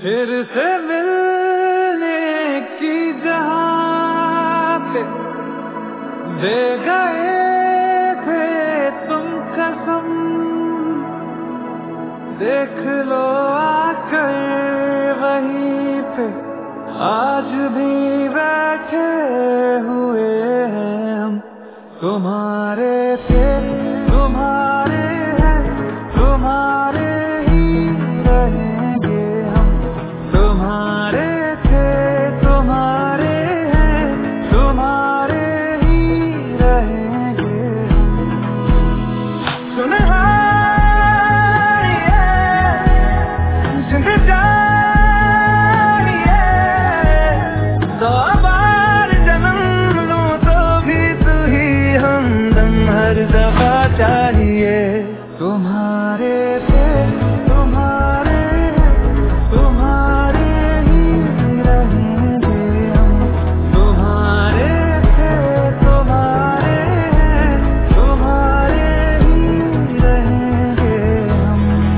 फिर से मिलने की जहाँ पे दे गए थे तुम कसम, देख लो आकर वहीं पे आज भी बैठे हुए हैं हम। तुम्हारे थे तुम्हारे हैं, तुम्हारे ही रहेंगे हम। तुम्हारे थे तुम्हारे हैं, तुम्हारे ही रहेंगे हम। सुनहार चाहिए। तुम्हारे थे तुम्हारे हैं, तुम्हारे ही रहेंगे हम। तुम्हारे थे तुम्हारे हैं, तुम्हारे ही रहेंगे हम।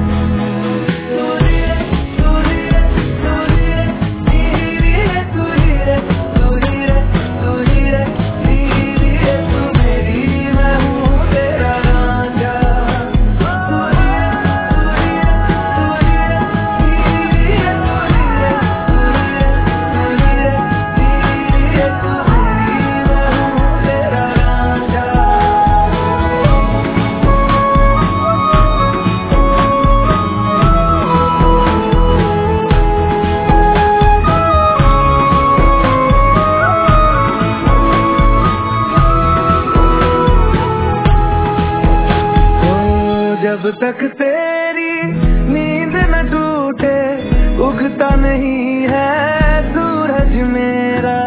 जब तक तेरी नींद न टूटे उगता नहीं है सूरज मेरा।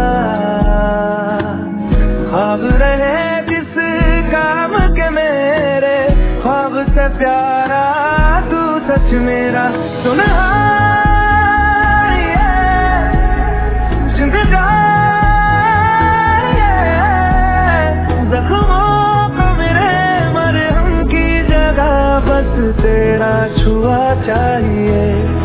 ख्वाब रहे जिस काम के मेरे, ख्वाब से प्यारा तू सच मेरा। सुनहार जिंदगानी बस तेरा छुआ चाहिए।